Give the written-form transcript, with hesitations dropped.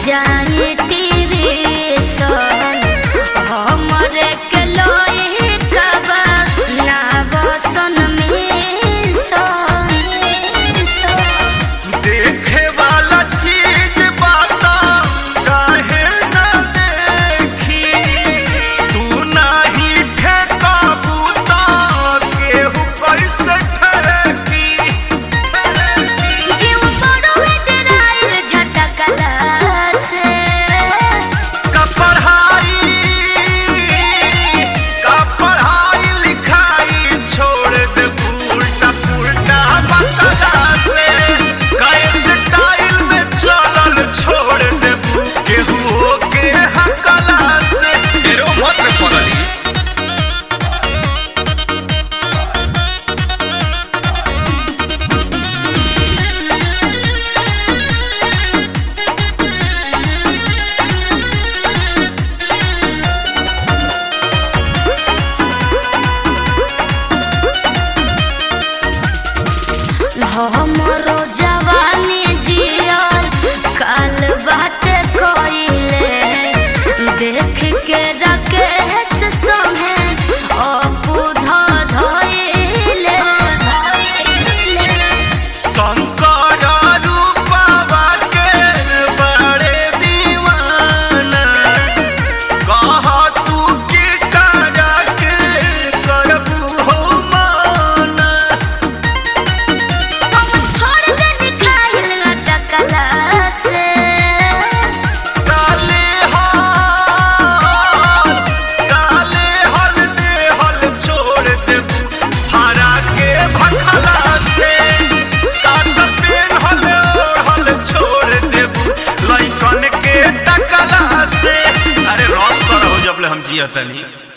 जाए टीवी सन हमरे के लोई कबा ना बसन में सन देखे वाला चीज बाता काहे न देखी तू नाही ठेका बूता केहू कैसे ठेकी जीव बड़ो डराइल झटकला से का पढ़ाई लिखाई छोड़ दे उल्टा पुल्टा बकला से कैसे स्टाइल में चलल छोड़ दे केहू के हकला से एरो मत पगली हमरो जवानी जियल काल बाटे कोइले देख के राकेश संगे अपू धइले शंकर रूपवा के बड़े दीवाना कह तू की करा के करबू हो माना छोड़ दे निकाल लटकला से काले हल दे हल छोड़ देबू हरा के भखला से काट पेन हल छोड़ देबू लइकन के टकला से अरे रॉन्ग करो जब ले हम जियतनी।